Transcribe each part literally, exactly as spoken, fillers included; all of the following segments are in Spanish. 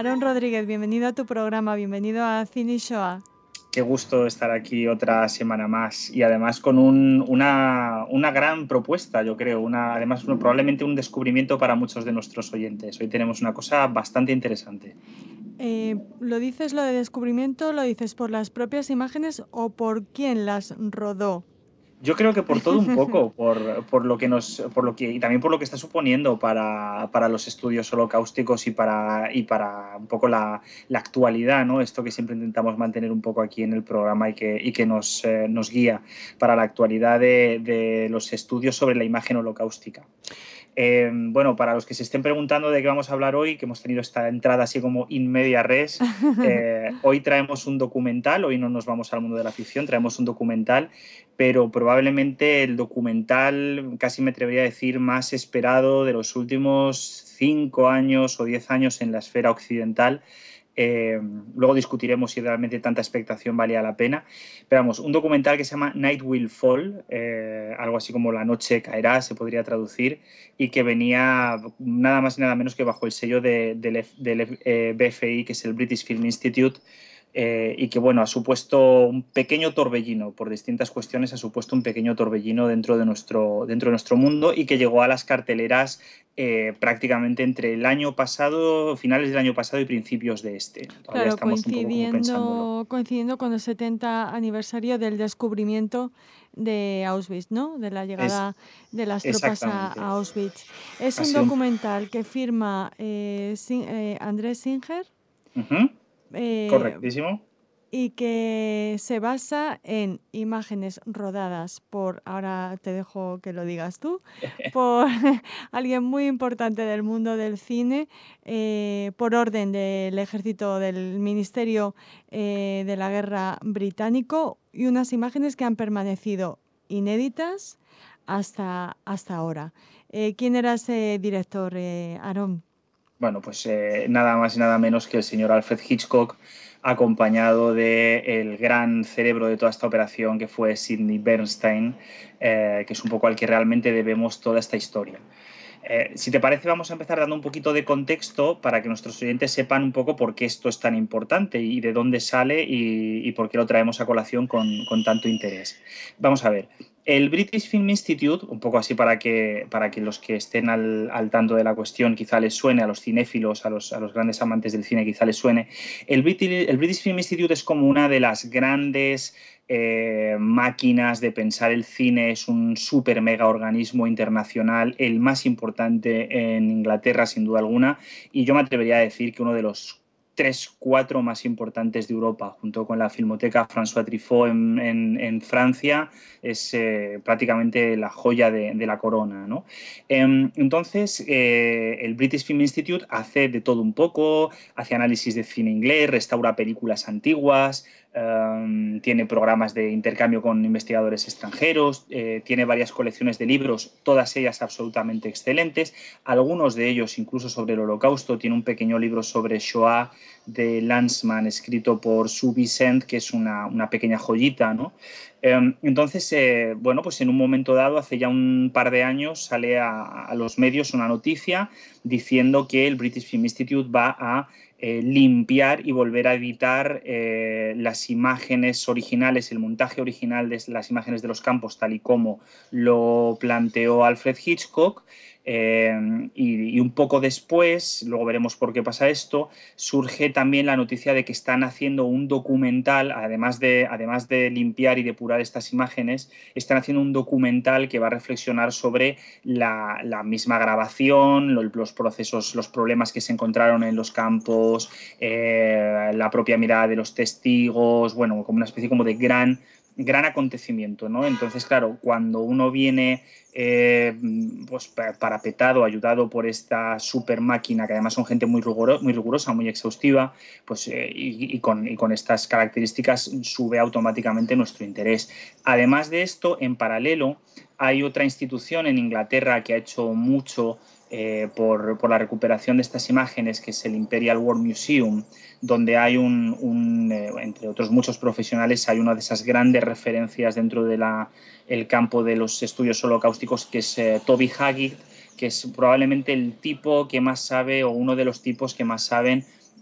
Aarón Rodríguez, bienvenido a tu programa, bienvenido a Cine y Shoah. Qué gusto estar aquí otra semana más y además con un, una, una gran propuesta, yo creo, una, además probablemente un descubrimiento para muchos de nuestros oyentes. Hoy tenemos una cosa bastante interesante. Eh, ¿Lo dices lo de descubrimiento, lo dices por las propias imágenes o por quién las rodó? Yo creo que por todo un poco, por, por lo que nos, por lo que, y también por lo que está suponiendo para, para los estudios holocausticos y para, y para un poco la, la actualidad, ¿no? Esto que siempre intentamos mantener un poco aquí en el programa y que, y que nos, eh, nos guía para la actualidad de, de los estudios sobre la imagen holocaustica. Eh, bueno, para los que se estén preguntando de qué vamos a hablar hoy, que hemos tenido esta entrada así como in media res, eh, hoy traemos un documental, hoy no nos vamos al mundo de la ficción, traemos un documental, pero probablemente el documental, casi me atrevería a decir, más esperado de los últimos cinco años o diez años en la esfera occidental. Eh, luego discutiremos si realmente tanta expectación valía la pena. Pero vamos, un documental que se llama Night Will Fall, eh, algo así como La noche caerá, se podría traducir, y que venía nada más y nada menos que bajo el sello de, del, del eh, B F I, que es el British Film Institute, eh, y que bueno, ha supuesto un pequeño torbellino, por distintas cuestiones ha supuesto un pequeño torbellino dentro de nuestro, dentro de nuestro mundo y que llegó a las carteleras eh, prácticamente entre el año pasado, finales del año pasado y principios de este. Todavía Claro, estamos un poco como pensándolo. coincidiendo, coincidiendo con el setenta aniversario del descubrimiento de Auschwitz, ¿no? De la Es llegada de las tropas a, exactamente. a Auschwitz. Es Ha un sido un... documental que firma eh, Sin- eh, Andrés Singer, Uh-huh. eh, Correctísimo. y que se basa en imágenes rodadas por, ahora te dejo que lo digas tú, por alguien muy importante del mundo del cine, eh, por orden del ejército del Ministerio eh, de la Guerra británico, y unas imágenes que han permanecido inéditas hasta, hasta ahora. Eh, ¿quién era ese director, eh, Aarón? Bueno, pues eh, nada más y nada menos que el señor Alfred Hitchcock, acompañado del gran cerebro de toda esta operación, que fue Sidney Bernstein, eh, que es un poco al que realmente debemos toda esta historia. Eh, si te parece, vamos a empezar dando un poquito de contexto para que nuestros oyentes sepan un poco por qué esto es tan importante y de dónde sale y, y por qué lo traemos a colación con, con tanto interés. Vamos a ver. El British Film Institute, un poco así para que, para que los que estén al, al tanto de la cuestión quizá les suene, a los cinéfilos, a los, a los grandes amantes del cine quizá les suene, el British, el British Film Institute es como una de las grandes eh, máquinas de pensar el cine, es un super mega organismo internacional, el más importante en Inglaterra sin duda alguna, y yo me atrevería a decir que uno de los tres, cuatro más importantes de Europa, junto con la Filmoteca François Truffaut en, en, en Francia, es eh, prácticamente la joya de, de la corona, ¿no? Eh, entonces, eh, el British Film Institute hace de todo un poco, hace análisis de cine inglés, restaura películas antiguas, Um, tiene programas de intercambio con investigadores extranjeros, eh, tiene varias colecciones de libros, todas ellas absolutamente excelentes, algunos de ellos incluso sobre el Holocausto, tiene un pequeño libro sobre Shoah de Lanzmann escrito por Sue Vicent, que es una, una pequeña joyita, ¿no? Eh, entonces, eh, bueno, pues en un momento dado, hace ya un par de años, sale a, a los medios una noticia diciendo que el British Film Institute va a Eh, limpiar y volver a editar eh, las imágenes originales, el montaje original de las imágenes de los campos, tal y como lo planteó Alfred Hitchcock. Eh, y, y un poco después, luego veremos por qué pasa esto, surge también la noticia de que están haciendo un documental, además de, además de limpiar y depurar estas imágenes, están haciendo un documental que va a reflexionar sobre la, la misma grabación, los procesos, los problemas que se encontraron en los campos, eh, la propia mirada de los testigos, bueno, como una especie como de gran, gran acontecimiento, ¿no? Entonces, claro, cuando uno viene eh, pues parapetado, ayudado por esta super máquina, que además son gente muy, rigurosa, muy rigurosa, muy exhaustiva, pues eh, y, y, con, y con estas características sube automáticamente nuestro interés. Además de esto, en paralelo, hay otra institución en Inglaterra que ha hecho mucho eh, por, por la recuperación de estas imágenes, que es el Imperial War Museum, donde hay un, un eh, entre otros muchos profesionales, hay una de esas grandes referencias dentro del de campo de los estudios holocausticos, que es eh, Toby Haggard, que es probablemente el tipo que más sabe o uno de los tipos que más saben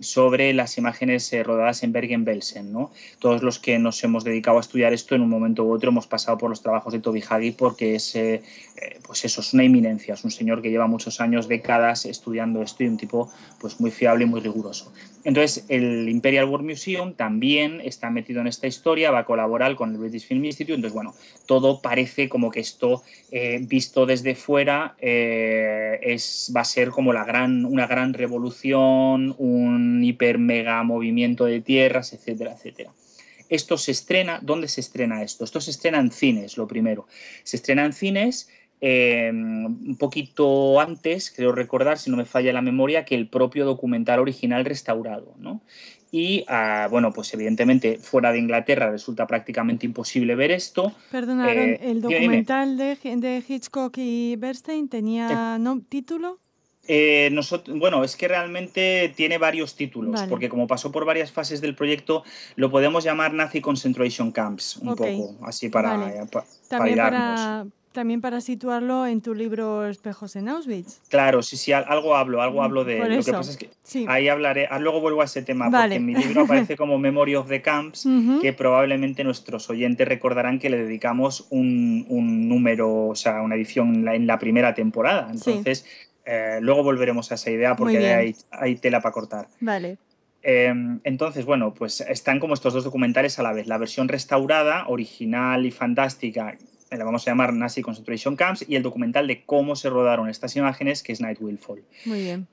sobre las imágenes eh, rodadas en Bergen-Belsen, ¿no? Todos los que nos hemos dedicado a estudiar esto en un momento u otro hemos pasado por los trabajos de Toby Hagee porque es, eh, eh, pues eso, es una eminencia, es un señor que lleva muchos años, décadas estudiando esto y un tipo pues muy fiable y muy riguroso. Entonces, el Imperial War Museum también está metido en esta historia, va a colaborar con el British Film Institute, entonces, bueno, todo parece como que esto, eh, visto desde fuera, eh, es, va a ser como la gran, una gran revolución, un hiper mega movimiento de tierras, etcétera, etcétera. Esto se estrena, ¿dónde se estrena esto? Esto se estrena en cines, lo primero. Se estrena en cines eh, un poquito antes, creo recordar, si no me falla la memoria, que el propio documental original restaurado, ¿no? Y, uh, bueno, pues evidentemente fuera de Inglaterra resulta prácticamente imposible ver esto. Perdona, Aaron, Eh, ¿el dime, dime. documental de, de Hitchcock y Bernstein Eh, tenía no, título? Eh, nosotros, bueno, es que realmente tiene varios títulos, Vale, porque como pasó por varias fases del proyecto, lo podemos llamar Nazi Concentration Camps, un ok, poco, así para, vale. para, para También hilarnos. para, también para situarlo en tu libro Espejos en Auschwitz. Claro, sí, sí, algo hablo, algo Mm, hablo de Por él. Lo que eso, pasa es que sí, ahí hablaré, ah, luego vuelvo a ese tema, porque vale. en mi libro aparece como Memory of the Camps, Ujú, que probablemente nuestros oyentes recordarán que le dedicamos un, un número, o sea, una edición en la, en la primera temporada. sí, Entonces, eh, luego volveremos a esa idea muy porque bien, hay, hay tela para cortar. vale. Eh, entonces, bueno, pues están como estos dos documentales a la vez. La versión restaurada, original y fantástica, eh, la vamos a llamar Nazi Concentration Camps, y el documental de cómo se rodaron estas imágenes, que es Night Will Fall. Muy bien.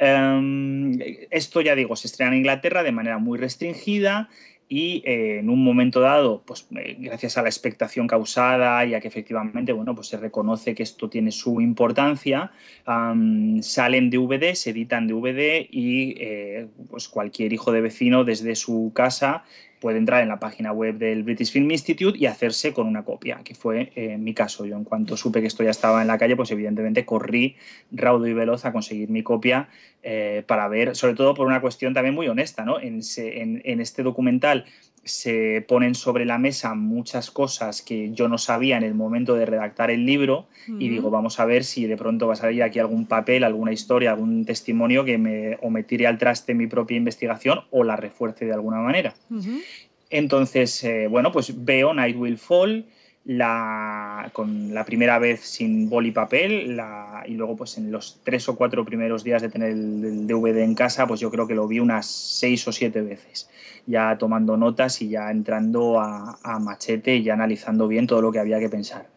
Eh, esto, ya digo, se estrena en Inglaterra de manera muy restringida y eh, en un momento dado, pues eh, gracias a la expectación causada y a que efectivamente, bueno, pues se reconoce que esto tiene su importancia, um, salen D V D, se editan D V D y eh, pues cualquier hijo de vecino desde su casa puede entrar en la página web del British Film Institute y hacerse con una copia, que fue eh, mi caso. Yo, en cuanto supe que esto ya estaba en la calle, pues evidentemente corrí raudo y veloz a conseguir mi copia eh, para ver, sobre todo por una cuestión también muy honesta, ¿no? En, en, en este documental se ponen sobre la mesa muchas cosas que yo no sabía en el momento de redactar el libro y digo, Ujú, vamos a ver si de pronto va a salir aquí algún papel, alguna historia, algún testimonio que me, o me tire al traste mi propia investigación o la refuerce de alguna manera. ujú. Entonces, eh, bueno, pues veo Night Will Fall la, con la primera vez sin boli y papel la, y luego pues en los tres o cuatro primeros días de tener el, el D V D en casa, pues yo creo que lo vi unas seis o siete veces, ya tomando notas y ya entrando a, a machete y ya analizando bien todo lo que había que pensar.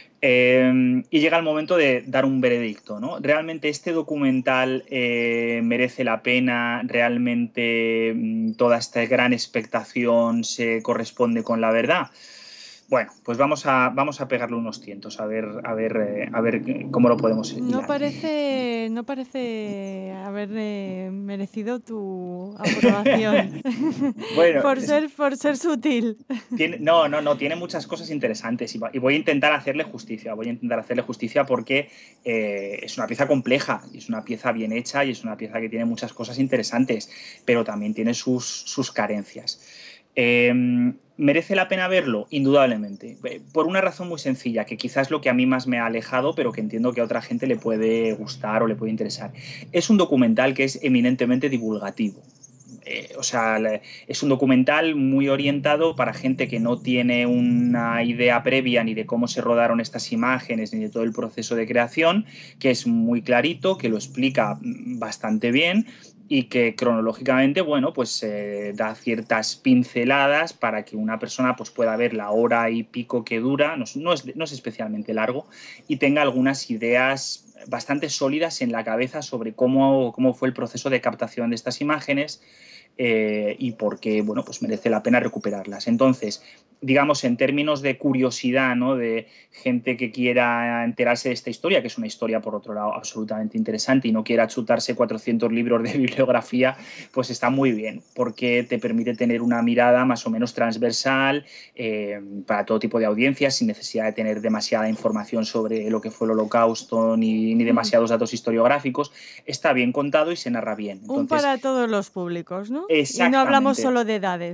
Eh, y llega el momento de dar un veredicto, ¿no? ¿Realmente este documental eh, merece la pena? ¿Realmente mmm, toda esta gran expectación se corresponde con la verdad? Bueno, pues vamos a, vamos a pegarle unos tientos, a ver, a ver, eh, a ver cómo lo podemos No hilar. parece, no parece haber eh, merecido tu aprobación Bueno, por ser, por ser sutil. tiene, no, no, no, tiene muchas cosas interesantes y, y voy a intentar hacerle justicia, voy a intentar hacerle justicia porque eh, es una pieza compleja, y es una pieza bien hecha y es una pieza que tiene muchas cosas interesantes, pero también tiene sus, sus carencias. Eh, ¿Merece la pena verlo? Indudablemente. Por una razón muy sencilla, que quizás es lo que a mí más me ha alejado, pero que entiendo que a otra gente le puede gustar o le puede interesar. Es un documental que es eminentemente divulgativo. Eh, o sea, es un documental muy orientado para gente que no tiene una idea previa ni de cómo se rodaron estas imágenes ni de todo el proceso de creación, que es muy clarito, que lo explica bastante bien y que cronológicamente, bueno, pues eh, da ciertas pinceladas para que una persona pues, pueda ver la hora y pico que dura, no, no, es, no es especialmente largo, y tenga algunas ideas bastante sólidas en la cabeza sobre cómo, cómo fue el proceso de captación de estas imágenes eh, y por qué, bueno, pues merece la pena recuperarlas. Entonces, digamos, en términos de curiosidad, ¿no? De gente que quiera enterarse de esta historia, que es una historia, por otro lado, absolutamente interesante y no quiera chutarse cuatrocientos libros de bibliografía, pues está muy bien, porque te permite tener una mirada más o menos transversal eh, para todo tipo de audiencias, sin necesidad de tener demasiada información sobre lo que fue el Holocausto ni, ni Hmm. demasiados datos historiográficos. Está bien contado y se narra bien. Un Entonces, para todos los públicos, ¿no? Y no hablamos exactamente. solo de edades.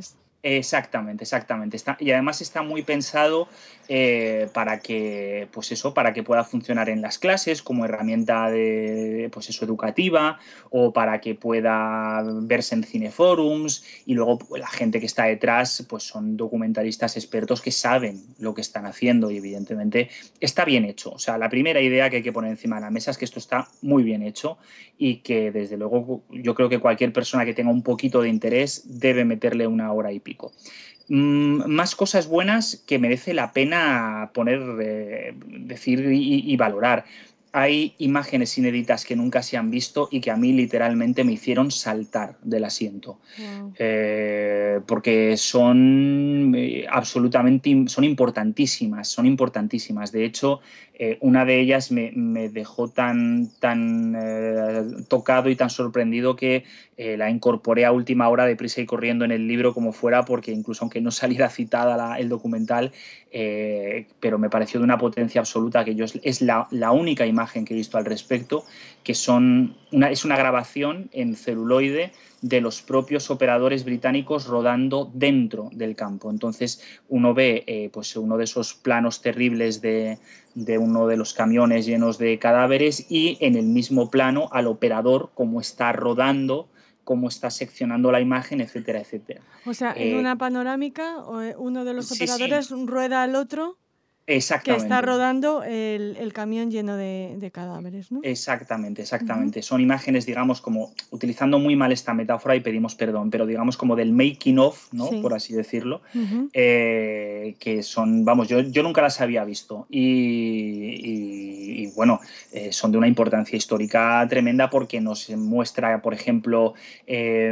Exactamente, exactamente. Está, y además está muy pensado eh, para que, pues eso, para que pueda funcionar en las clases como herramienta de, pues eso, educativa, o para que pueda verse en cineforums, y luego pues, la gente que está detrás pues son documentalistas expertos que saben lo que están haciendo y evidentemente está bien hecho. O sea, la primera idea que hay que poner encima de la mesa es que esto está muy bien hecho y que desde luego yo creo que cualquier persona que tenga un poquito de interés debe meterle una hora y pico. Mm, más cosas buenas que merece la pena poner, eh, decir y, y valorar. Hay imágenes inéditas que nunca se han visto y que a mí literalmente me hicieron saltar del asiento. Wow. Eh, porque son eh, absolutamente, son importantísimas, son importantísimas. De hecho, eh, una de ellas me, me dejó tan, tan eh, tocado y tan sorprendido que eh, la incorporé a última hora deprisa y corriendo en el libro como fuera, porque incluso aunque no saliera citada la, el documental, eh, pero me pareció de una potencia absoluta, que yo es, es la, la única imagen que he visto al respecto, que son una, es una grabación en celuloide de los propios operadores británicos rodando dentro del campo. Entonces uno ve eh, pues uno de esos planos terribles de, de uno de los camiones llenos de cadáveres y en el mismo plano al operador cómo está rodando, cómo está seccionando la imagen, etcétera, etcétera. O sea, en Eh, una panorámica, o, eh, uno de los sí, sí, operadores rueda al otro que está exactamente. rodando el, el camión lleno de, de cadáveres, ¿no? Exactamente, Ujú. exactamente. Son imágenes, digamos, como, utilizando muy mal esta metáfora y pedimos perdón, pero digamos como del making of, ¿no? Sí. Por así decirlo, Ujú. eh, que son, vamos, yo, yo nunca las había visto y, y- y, bueno, eh, son de una importancia histórica tremenda porque nos muestra, por ejemplo, eh,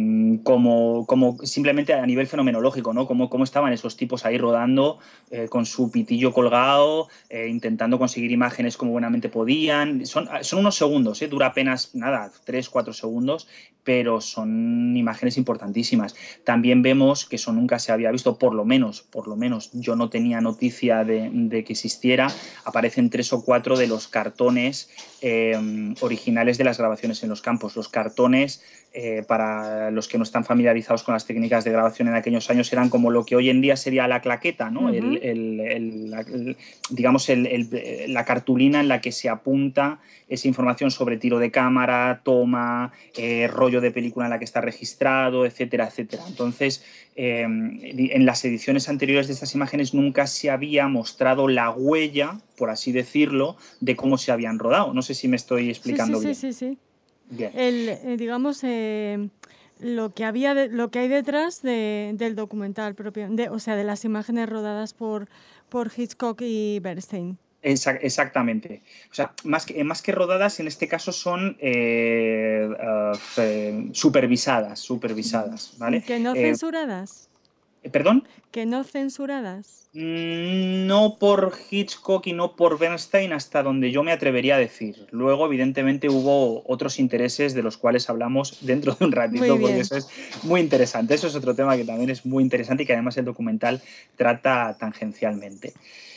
como, como simplemente a nivel fenomenológico, ¿no? Cómo, cómo estaban esos tipos ahí rodando eh, con su pitillo colgado, eh, intentando conseguir imágenes como buenamente podían. Son, son unos segundos, ¿eh? Dura apenas, nada, tres, cuatro segundos, pero son imágenes importantísimas. También vemos que eso nunca se había visto, por lo menos, por lo menos yo no tenía noticia de, de que existiera. Aparecen tres o cuatro de los cartones eh, originales de las grabaciones en los campos. Los cartones, eh, para los que no están familiarizados con las técnicas de grabación en aquellos años, eran como lo que hoy en día sería la claqueta, ¿no? El, Ujú. el, el, la, el, digamos, el, el, la cartulina en la que se apunta esa información sobre tiro de cámara, toma, eh, rollo de película en la que está registrado, etcétera, etcétera. Entonces, eh, en las ediciones anteriores de estas imágenes nunca se había mostrado la huella, por así decirlo, de cómo se habían rodado. No sé si me estoy Sí, sí, explicando sí, bien. sí, sí. Bien. El, eh, digamos, eh, lo que había, de- lo que hay detrás de, del documental propio, de, o sea, de las imágenes rodadas por, por Hitchcock y Bernstein. Esa- exactamente. O sea, más que, más que rodadas, en este caso son eh, uh, eh, supervisadas, supervisadas, ¿vale? Que no Eh, censuradas. ¿Perdón? Que no censuradas. Mm, No por Hitchcock y no por Bernstein, hasta donde yo me atrevería a decir. Luego, evidentemente, hubo otros intereses de los cuales hablamos dentro de un Muy ratito, porque bien. eso es muy interesante. Eso es otro tema que también es muy interesante y que además el documental trata tangencialmente.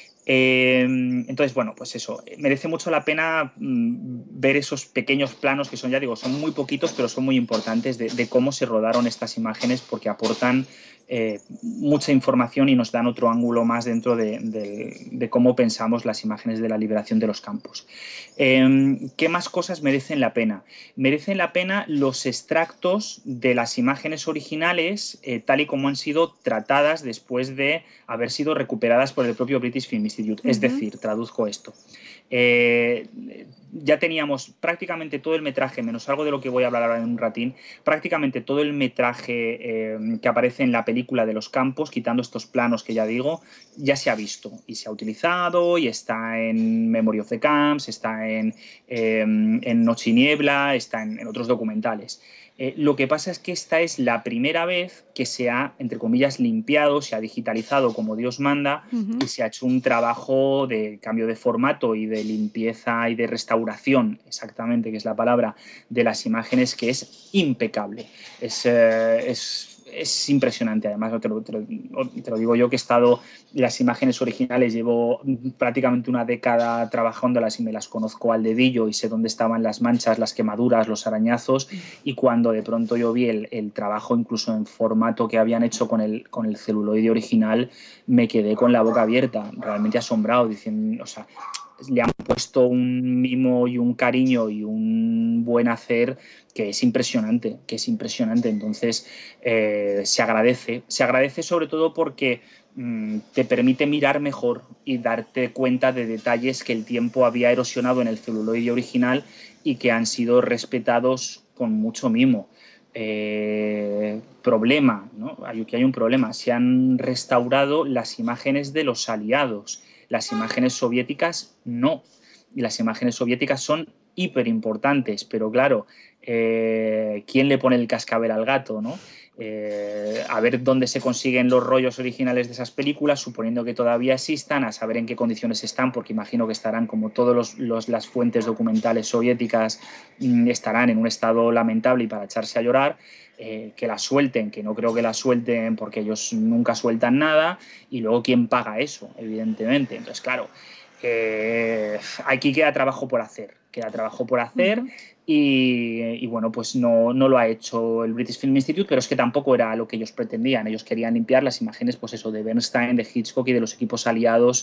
Eh, entonces, bueno, pues eso, merece mucho la pena mm, ver esos pequeños planos que son, ya digo, son muy poquitos, pero son muy importantes de, de cómo se rodaron estas imágenes porque aportan eh, mucha información y nos dan otro ángulo más dentro de, de, de cómo pensamos las imágenes de la liberación de los campos. Eh, ¿Qué más cosas merecen la pena? Merecen la pena los extractos de las imágenes originales eh, tal y como han sido tratadas después de haber sido recuperadas por el propio British Film Institute. Es Ujú. decir, traduzco esto. Eh, ya teníamos prácticamente todo el metraje, menos algo de lo que voy a hablar ahora en un ratín, prácticamente todo el metraje eh, que aparece en la película de los campos, quitando estos planos que ya digo, ya se ha visto y se ha utilizado y está en Memory of the Camps, está en, eh, en Noche y Niebla, está en, en otros documentales. Eh, lo que pasa es que esta es la primera vez que se ha, entre comillas, limpiado, se ha digitalizado como Dios manda y Ujú. se ha hecho un trabajo de cambio de formato y de limpieza y de restauración, exactamente, que es la palabra, de las imágenes, que es impecable. Es, eh, es es impresionante. Además, te lo, te, lo, te lo digo yo que he estado, las imágenes originales, llevo prácticamente una década trabajándolas y me las conozco al dedillo y sé dónde estaban las manchas, las quemaduras, los arañazos, y cuando de pronto yo vi el, el trabajo incluso en formato que habían hecho con el, con el celuloide original, me quedé con la boca abierta, realmente asombrado, diciendo, o sea, le han puesto un mimo y un cariño y un buen hacer que es impresionante, que es impresionante. Entonces, eh, se agradece. Se agradece sobre todo porque mmm, te permite mirar mejor y darte cuenta de detalles que el tiempo había erosionado en el celuloide original y que han sido respetados con mucho mimo. Eh, problema, ¿no? Aquí hay un problema. Se han restaurado las imágenes de los aliados. Las imágenes soviéticas no. Y las imágenes soviéticas son hiper importantes, pero claro, eh, ¿quién le pone el cascabel al gato, no? Eh, a ver dónde se consiguen los rollos originales de esas películas, suponiendo que todavía existan, a saber en qué condiciones están, porque imagino que estarán, como todas las fuentes documentales soviéticas, mmm, estarán en un estado lamentable y para echarse a llorar. Eh, que la suelten, que no creo que la suelten porque ellos nunca sueltan nada, y luego quién paga eso, evidentemente. Entonces, claro, eh, aquí queda trabajo por hacer, queda trabajo por hacer. Uh-huh. Y, y bueno, pues no, no lo ha hecho el British Film Institute, pero es que tampoco era lo que ellos pretendían. Ellos querían limpiar las imágenes, pues eso, de Bernstein, de Hitchcock y de los equipos aliados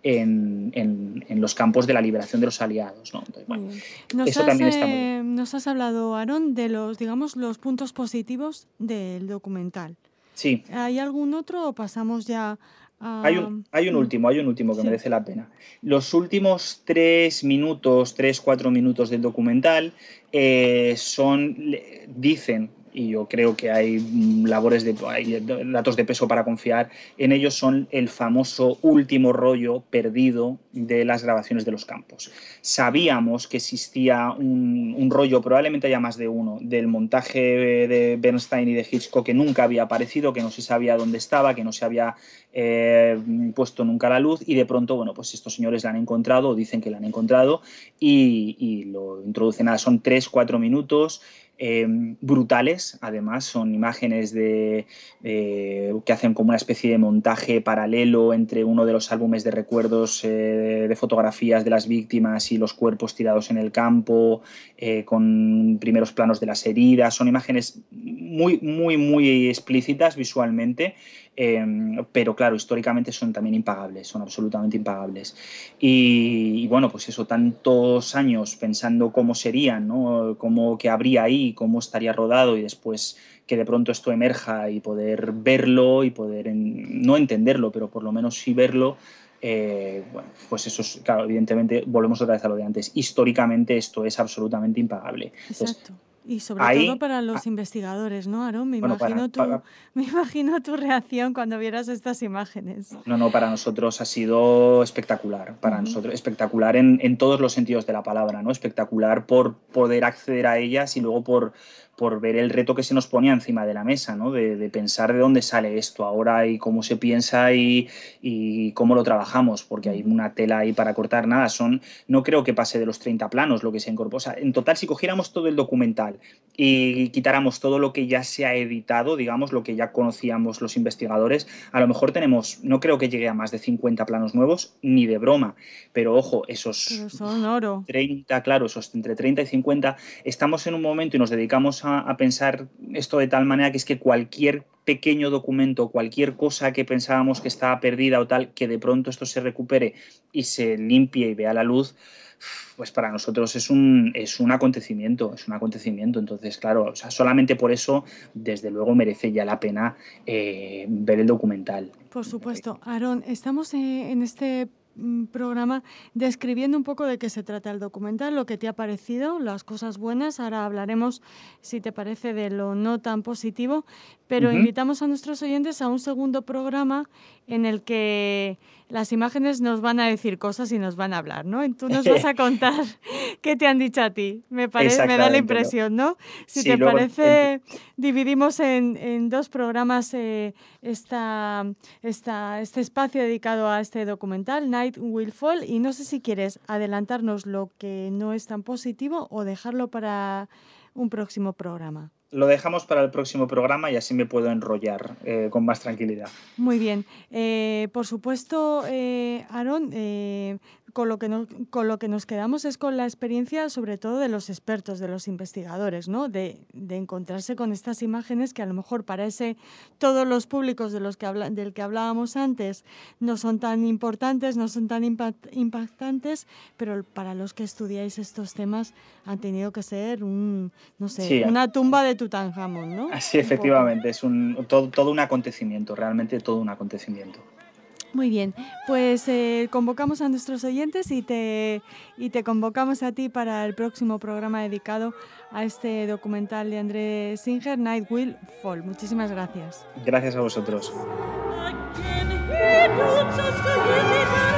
en, en, en los campos de la liberación de los aliados, ¿no? Entonces, bueno, nos eso has, también está muy eh, bien. Nos has hablado, Aaron, de los, digamos, los puntos positivos del documental. Sí. ¿Hay algún otro o pasamos ya a...? Hay un, hay un último, hay un último que sí. merece la pena. Los últimos tres minutos, tres, cuatro minutos del documental eh, son, dicen, y yo creo que hay labores de, hay datos de peso para confiar en ellos, son el famoso último rollo perdido de las grabaciones de los campos. Sabíamos que existía un, un rollo, probablemente haya más de uno, del montaje de Bernstein y de Hitchcock que nunca había aparecido, que no se sabía dónde estaba, que no se había eh, puesto nunca a la luz, y de pronto, bueno, pues estos señores la han encontrado, o dicen que la han encontrado, y, y lo introducen a, son tres, cuatro minutos, Eh, brutales, además, son imágenes de, eh, que hacen como una especie de montaje paralelo entre uno de los álbumes de recuerdos eh, de fotografías de las víctimas y los cuerpos tirados en el campo, eh, con primeros planos de las heridas. Son imágenes muy, muy, muy explícitas visualmente, eh, pero claro, históricamente son también impagables, son absolutamente impagables. Y, y bueno, pues eso, tantos años pensando cómo serían, ¿no? Cómo, qué habría ahí, cómo estaría rodado, y después que de pronto esto emerja y poder verlo y poder, en, no entenderlo, pero por lo menos sí verlo, eh, bueno, pues eso es, claro, evidentemente, volvemos otra vez a lo de antes, históricamente esto es absolutamente impagable. Entonces, exacto. Y sobre ahí, todo para los ah, investigadores, ¿no, Aaron? Me, bueno, imagino para, tu, para, me imagino tu reacción cuando vieras estas imágenes. No, no, para nosotros ha sido espectacular, para uh-huh. nosotros espectacular en, en todos los sentidos de la palabra, ¿no? Espectacular por poder acceder a ellas y luego por, por ver el reto que se nos ponía encima de la mesa, ¿no? De, de pensar de dónde sale esto ahora y cómo se piensa y, y cómo lo trabajamos, porque uh-huh. hay una tela ahí para cortar. Nada, son, no creo que pase de los treinta planos lo que se incorpora. O sea, en total, si cogiéramos todo el documental y quitáramos todo lo que ya se ha editado, digamos, lo que ya conocíamos los investigadores, a lo mejor tenemos, no creo que llegue a más de cincuenta planos nuevos, ni de broma, pero ojo, esos pero son oro. treinta, claro, esos entre treinta y cincuenta, estamos en un momento y nos dedicamos a, a pensar esto de tal manera que es que cualquier pequeño documento, cualquier cosa que pensábamos que estaba perdida o tal, que de pronto esto se recupere y se limpie y vea la luz, pues para nosotros es un, es un acontecimiento, es un acontecimiento. Entonces, claro, o sea, solamente por eso, desde luego, merece ya la pena eh, ver el documental. Por supuesto. Aaron, estamos eh, en este programa describiendo un poco de qué se trata el documental, lo que te ha parecido, las cosas buenas. Ahora hablaremos, si te parece, de lo no tan positivo, pero uh-huh. invitamos a nuestros oyentes a un segundo programa en el que las imágenes nos van a decir cosas y nos van a hablar, ¿no? Y tú nos vas a contar qué te han dicho a ti. Me, parece, me da la impresión, ¿no? Si sí, te luego, parece, en... dividimos en, en dos programas eh, esta, esta, este espacio dedicado a este documental, Night Will Fall, y no sé si quieres adelantarnos lo que no es tan positivo o dejarlo para un próximo programa. lo dejamos para el próximo programa y así me puedo enrollar eh, con más tranquilidad. Muy bien. Eh, por supuesto, eh, Aaron, eh, con lo que nos, con lo que nos quedamos es con la experiencia, sobre todo de los expertos, de los investigadores, ¿no? De, de encontrarse con estas imágenes que a lo mejor para ese, todos los públicos de los que habla, del que hablábamos antes no son tan importantes, no son tan impact, impactantes, pero para los que estudiáis estos temas han tenido que ser un, no sé, Sí, una tumba de Tutankamón, ¿no? así Un poco. efectivamente, es un, todo, todo un acontecimiento, realmente todo un acontecimiento. Muy bien, pues eh, convocamos a nuestros oyentes y te, y te convocamos a ti para el próximo programa dedicado a este documental de André Singer, Night Will Fall. Muchísimas gracias. Gracias a vosotros.